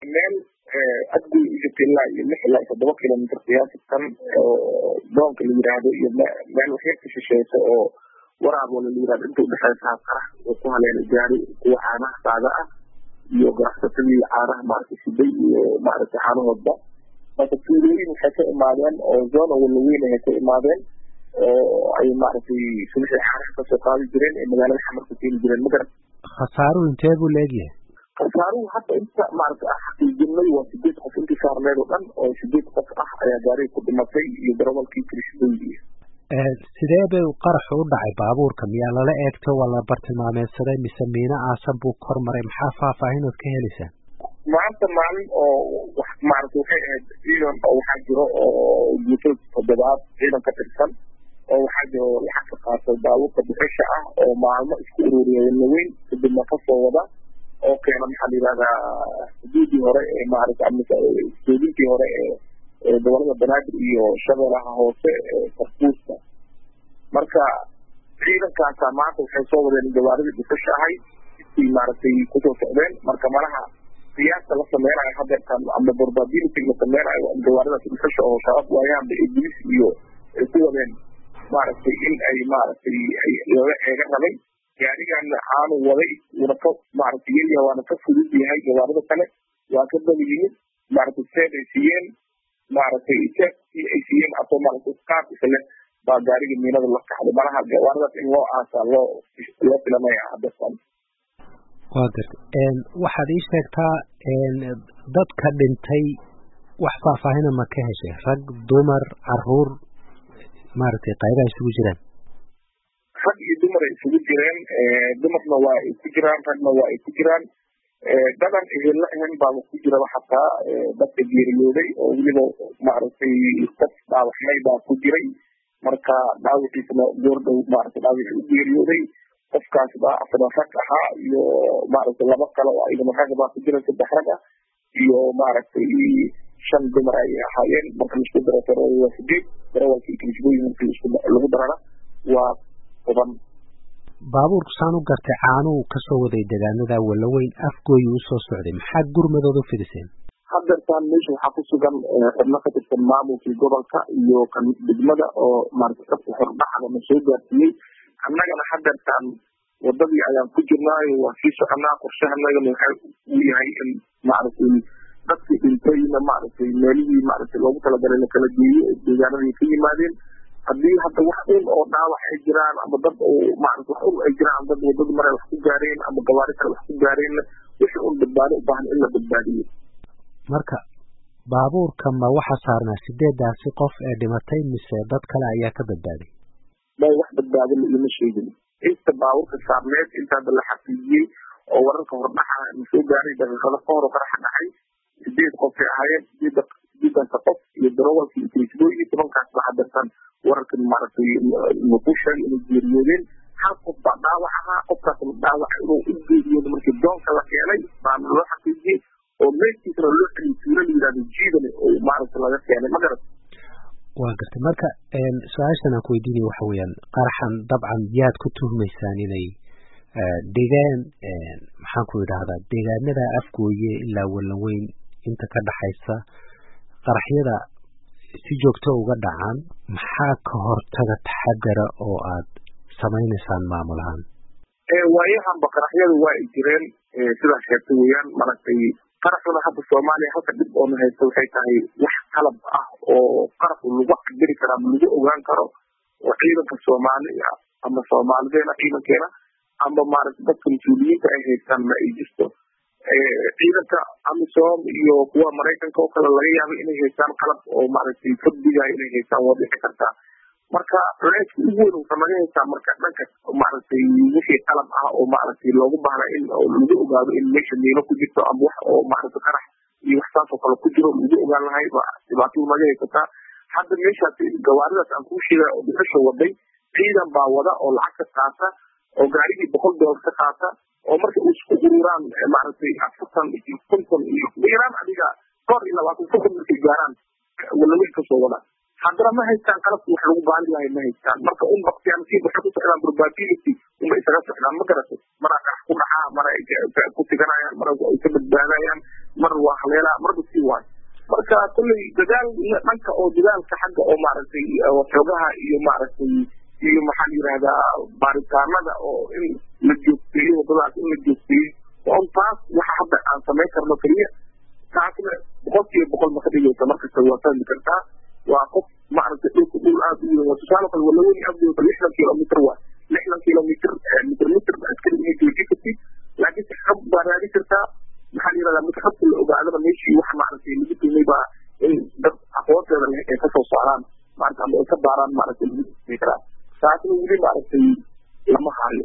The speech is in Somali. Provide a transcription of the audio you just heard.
meel adgu ijtila iyo 6 kilomitir qiyaasatan doonka la yiraahdo iyo meel waxay ka shisheeyso oo waraab wala la yiraahdo inta u dhaxaysa qarax oo ku haleelay gaari kuwa caanaha saaga ah iyo garaacsadii caanaha markii iyo maaragtay xanuunada marka tuulooyin waxay ka imaadeen oo zona wala weyn ay ka imaadeen oo ay maaragtay subax caanaha ka soo qaadi jireen ee magaalada xamarka ku jireen magar khasaaru intee buu leeyahay khasaaru hadda inta maaragtay xaqiijinay waa 8 qof intii saarneed oo dhan oo 8 qof ah ayaa gaari ku dhimatay iyo darawalkii kirishadii sidee bay qarax u dhacay baabuurka miyaa lala eegto wala bartilmaameedsaday mise miina aasan buu kormaray maxaa faahfaahinood ka helaysaa maanta maalin oo wax maaragtay waxay ahayd ciidan oo waxaa jiro oo guuto toddobaad ciidan ka tirsan oo waxaa jiro lacag ka qaatay baabuurka bixisha ah oo maalmo isku ururiyay weyn kadibna ka soo wada oo keena maxaa la yiraahdaa xuduudii hore ee maaragtay xuduudii hore ee dowladda banaadir iyo shabeellaha hoose ee Kartuuska marka ciidankaas maanta waxay soo wadeen gawaaridii bixisha ahay si maaragtay ku soo socdeen marka malaha siyaasada la sameeyo hadeertan ama probability la sameeyo gawaarida bixisha oo shaqo waayaan Iblis iyo kuwadeen maaragtay in ay maaragtay ay laga eega rabay gaarigan aanu waday una ka maaragtay iyo waana ka fudud yahay gawaarida kale waa ka badiyeen maaragtay seedayeen maaragtay ay siiyeen automatic qaab isla baa gaariga miinada la kaxday malaha gawaarida in loo aasa loo filamaya hadeertan waxaad ii sheegtaa dadka dhintay wax faahfaahina ma ka heshay rag dumar caruur maaragtay qaybaha isugu jiraan rag iyo dumar ay isugu jireen dumarna waa ay ku jiraan ragna waa ay ku jiraan dadan ehel ahaan baa ku jira xataa dadka geeriyooday oo waliba maaragtay qof dhaawacmay baa ku jiray marka dhaawiciisna goordhow maaragtay dhaawici u geeriyooday qofkaas baa afar rag ahaa iyo maaragtay laba kale oo ayna rag baa ku jira 3 rag ah iyo maaragtay 5 dumar ay ahaayeen marka isku daro waa 8 darawalkii kirishadii isku lagu darana waa toban baabuurku saan u gartay caanuu ka soo waday deegaanada walaweyn afgooy uu soo socday maxaa gurmadooda u fidiseen hadeertan meesha waxaa ku sugan xubno ka tirsan maamulkii gobolka iyo kan degmada oo maaragtay xordhaxda ma soo gaarsiiyey annagana hadeertan wadadii ayaan ku jirnaayo waa sii soconaa qorshahanaga waxay u yahay in maaragtay dadkii dhintayna maaragtay meelihii maaragtay loogu talagalay la kala geeyo deegaanadii ka yimaadeen haddii hadda wax oo dhaawac ay jiraan ama dad oo maaragtay wax ay jiraan dad wadada maray wax ku gaareen ama gawaari kale wax ku gaareen wixii uu badbaado u baahan in la badbaadiyo marka baabuurka ma waxa saarnaa 8 qof ee dhimatay mise dad kale ayaa ka badbaaday bay wax badbaadin lama sheegin inta baabuurka saarneed inta la xaqiijiyay oo wararka hordhaxa soo gaaray daqiiqado ka hor qarax dhacay 8 qof ay ahaayeen 8 qof iyo darawalkii kirishadii 10 kaas baa hadeertan wararka maaragtay muqushay inay geeriyoodeen hal qof baa dhaawac ahaa qofkaas dhaawac inuu u geeriyoodo markii doonka la keenay baa loo xaqiijiyay oo meeshiisa loo xiriiriyay yiraahdo jiidan oo maaragtay laga keenay magarat waa gartay marka su'aashan aan ku weydiinay waxa weeyaan qaraxan dabcan yaad ku tuhmaysaan inay deegaan maxaan ku idhaahdaa deegaanada afgooye ilaa walaweyn inta ka dhaxaysa qaraxyada si joogto uga dhacaan maxaa ka hortaga taxadara oo aad samaynaysaan maamul ahaan waayahan qaraxyadu waa ay jireen sidaas sheegtay weeyaan maaragtay qaraxuna hadda Soomaaliya halka dib oo haysto waxay tahay wax qalab ah oo qarax lagu cabiri karo ama lagu ogaan karo oo ciidanka Soomaaliya ama Soomaaliyeena ciidankeena ama maaragtay dadka mas'uuliyiinta ay haystaan ma ay jirto ciidanka amisom iyo kuwa Mareykanka oo kale laga yaabo inay haystaan qalab oo maaragtay fadhiga inay haystaan waa dhici karta marka culays ugu weyn oo laga haystaa marka dhanka maaragtay wixii qalab ah oo maaragtay loogu baahnaa in lagu ogaado in meesha meelo ku jirto ama wax oo maaragtay qarax iyo wax taas oo kale ku jiro lagu ogaan lahay dhibaato laga haysta hadda meeshaas gawaaridaas aan ku sheegay oo bixisho waday ciidan baa wada oo lacag ka qaata oo gaarigii $100 ka qaata oo marka uu isku ururaan maaragtay 40 iyo 50 iyo weeraan adiga kor ila waa ku markay gaaraan wala way ka soo wada haddana ma haystaan qalab wax lagu baahan yahay ma haystaan marka waqtiyan si waxa ku socdaan probability uma isaga socdaan ma garato marka ku dhaca mara ay ku tiganayaan mara ay ka badbaadayaan mar waa haleelaa marba sii waayo marka kulley dadaal dhanka oo dadaalka xagga oo maaragtay waxoogaha iyo maaragtay iyo maxaa yidhahdaa baaritaanada oo in la joogteeyo waddadaas in la joogteeyo on taas waxa hadda aan samayn karno keliya taasna 100% ma ka dhigaysa markasta waa fahmi kartaa waa qof maaragtay dhul aad u weyn waa tusaale kale walaweyn afdooda 60 kilomitir waa 60 kilomitir mitir askari inay jooji kartid laakiin si xab baa raadi kartaa maxaa yidhahdaa marka xabka la ogaadana meeshii waxa maaragtay lagu tumay baa in dad aqoonteeda leh ay kasoo saaraan maaragta ama ay ka baaraan maaragtay lagu tumay karaa taasna weli maaragtay lama hayo